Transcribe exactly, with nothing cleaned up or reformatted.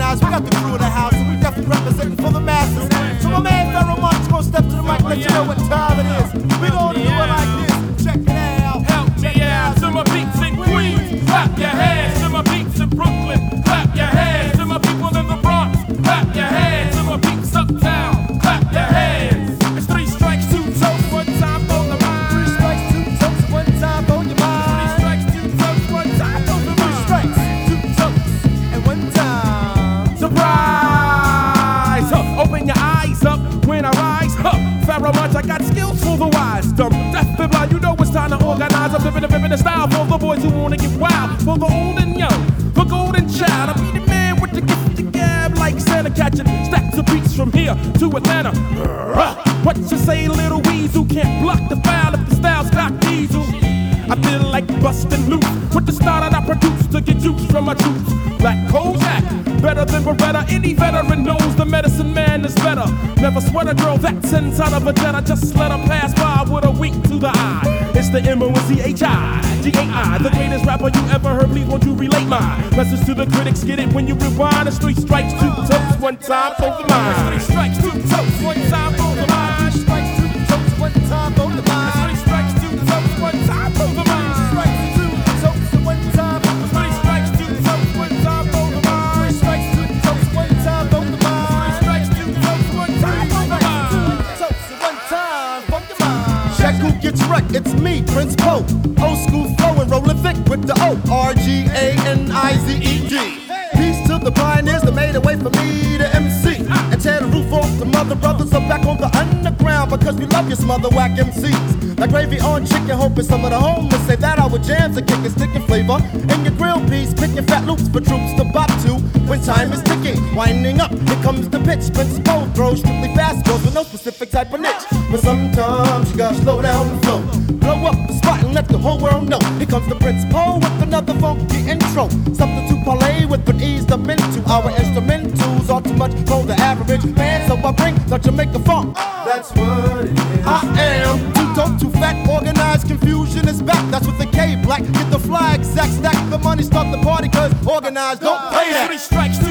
organized. We got the crew of the house, and we definitely representing for the masses. So my man Pharoah Monch gonna step to the mic and let you know what time it is. We gonna do it like this. Check it out. Help me out to my peeps in Queens. Clap your hands to my peeps in Brooklyn. Clap your hands to my people in the Bronx. Clap your hands to my peeps uptown. Clap your hands. It's three strikes, two toes, one time for the mind. Three strikes, two toes, one time for your mind. Three strikes, two toes, one time for the mind. Three strikes, two toes, and one time. Surprise! Huh, open your eyes up when I rise. Huh, Pharoah Monch, I got skills for the wise. Dumb, deaf and blind, you know it's time to organize. I'm living a ripping style for the boys who wanna get wild. For the old and young, the golden child. I be the man with the gift to gab like Santa, catching stacks of beats from here to Atlanta. Uh, what you say, little weasel? Can't block the foul if the style's got diesel. I feel like busting loose with the style that I produce to get juice from my troops. Black Kozak, better than Beretta. Any veteran knows the medicine man is better. Never sweat a girl that's inside of a jet. I just let her pass by with a wink to the eye. It's the M O N C H I G A I, the greatest rapper you ever heard. Please won't you relate my message to the critics? Get it when you rewind. It's three strikes, two toes, one time for the mind. Three strikes, two toes, one time for the mind. Three strikes, two toes, one time for the mind. Three strikes, two toes, one time for the mind. Three strikes, two toes, one time for the mind. Three strikes, two toes, one time for the mind. Three strikes, two toes, one time for the mind. Three strikes, two toes, one time for the mind. Two toes, one time for the mind. Check who gets wrecked. It's me, Prince Poe. Old school flowing, rolling thick with the O. R G A N I Z E D. Peace to the pioneers that made a way for me to M C and tear the roof off the mother brothers are back on the underground because we love your smother whack M Cs. Like gravy on chicken, hoping some of the homeless say that our jams are kicking, sticking flavor in your grill piece, picking fat loops for troops to bop to when time is ticking. Winding up, here comes the pitch. Prince Poe throws strictly fast goes with no specific type of niche. But sometimes you gotta slow down the flow, blow up the spot and let the whole world know. Here comes the Prince Poe with another funky intro, something to parlay with but eased up into. Our instrumentals are too much for the average man, so I bring the Jamaica funk. That's what it is. I am too dope, too fat, organized, confusion is back. That's with the K black. Get the flag, sack, stack the money, start the party, cause organized don't play that. Three strikes, two